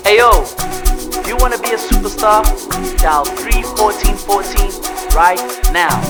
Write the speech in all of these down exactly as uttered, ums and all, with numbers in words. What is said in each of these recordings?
Hey yo, if you want to be a superstar, dial three fourteen fourteen right now.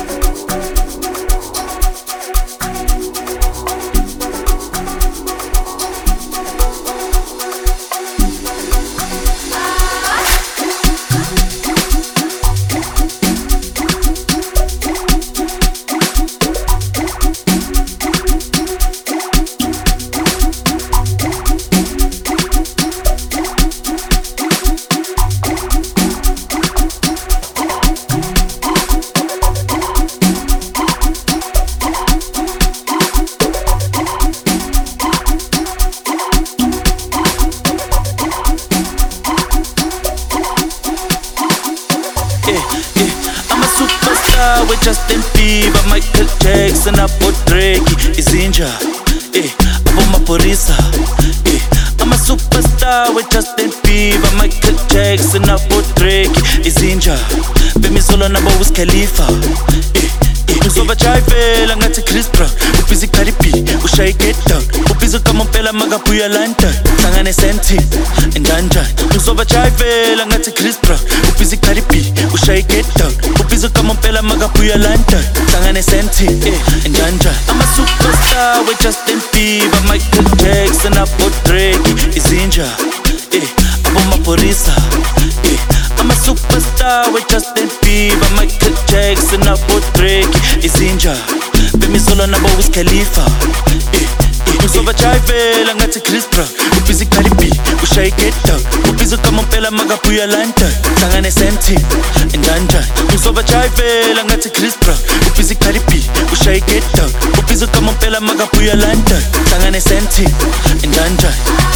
With Justin Bieber, Michael Jackson, hapo Drake, izinja, eh, hapo maporisa, eh, I'm a superstar with Justin Bieber, Michael Jackson, hapo Drake, izinja, bemi solo nabo Wiz Khalifa, eh, eh, uzova chayivela ngathi Chris Brown, ubhizi Cardi B, ushaye get down, ubhizi kamompela magabuya London, hlangane senti, njanja, uzova chayivela ngathi Chris Brown, ubhizi Cardi B, ushaye get down, ubhizi kamompela magabuya London, hlangane senti, eh, njanja. I'm a superstar with Justin Bieber, Michael Jackson, hapo Drake, izinja, eh, abo maporisa, eh, I'm a superstar with Justin Bieber, Michael Jackson, hapo Drake, izinja, bemi solo nabo Wiz Khalifa, eh, eh, uzova chayivela ngathi Chris Brown, ubhizi Cardi B, ushaye get down, ubhizi kamompela magabuya London, hlangane senti, njanja. Uzova chayivela ngathi Chris Brown, ubhizi Cardi B, ushaye get down, ubhizi kamompela magabuya London, hlangane senti, njanja.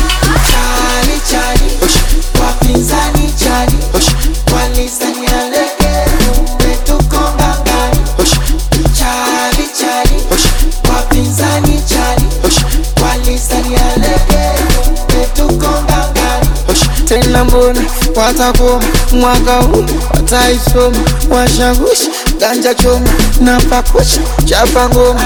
Charlie, Charlie, wapinzani Charlie, walisani aleke, umetukonga ngani. Charlie, Charlie, wapinzani Charlie, walisani aleke, umetukonga ngani. Tena mbona watakoma mwaka huu, wataisoma washagushi, ganja choma na pakucha chapa ngoma.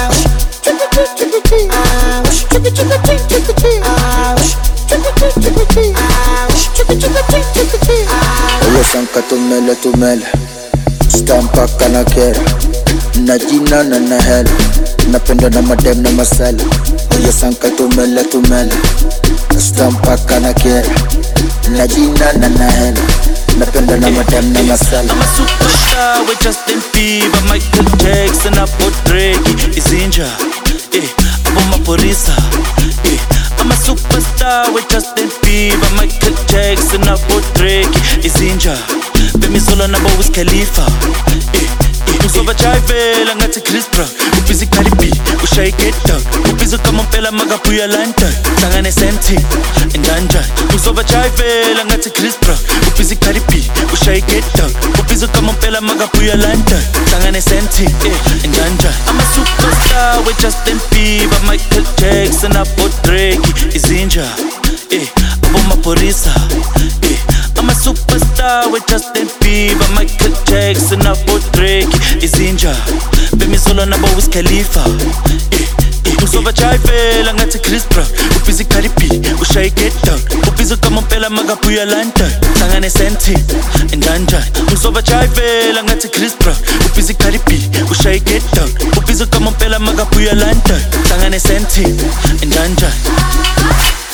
Oye sanka tumele tumele, stampa kana kera, na jina na na hela, napenda na madem na masala. Oye sanka tumele tumele, stampa kana kera, na jina na na hela, napenda na madem na masala. I'm a superstar with Justin Bieber, Michael Jackson, hapo Drake, izinja, eh, abo maporisa, eh, I'm a superstar with Justin Bieber, Michael Jackson, hapo Drake, izinja, bemi solo nabo Wiz Khalifa, eh, eh, uzova chayivela ngathi Chris Brown, ubhizi Cardi B, ushaye get down, ubhizi kamompela magabuya London, hlangane senti, njanja. Uzova chayivela ngathi Chris Brown, ubhizi Cardi B, ushaye get down, ubhizi kamompela magabuya London, hlangane senti, eh, njanja. I'm a superstar with Justin Bieber, Michael Jackson, hapo Drake, izinja, eh, abo maporisa, eh, I'm a superstar with Justin Bieber, Michael Jackson, hapo Drake, izinja, bemi solo nabo Wiz Khalifa, eh, eh, uzova chayivela ngathi Chris Brown, ubhizi Cardi B, ushaye get down, ubhizi kamompela magabuya London, hlangane senti, njanja. Uzova chayivela ngathi Chris Brown, ubhizi Cardi B, ushaye get down, ubhizi kamompela magabuya London, hlangane senti, njanja.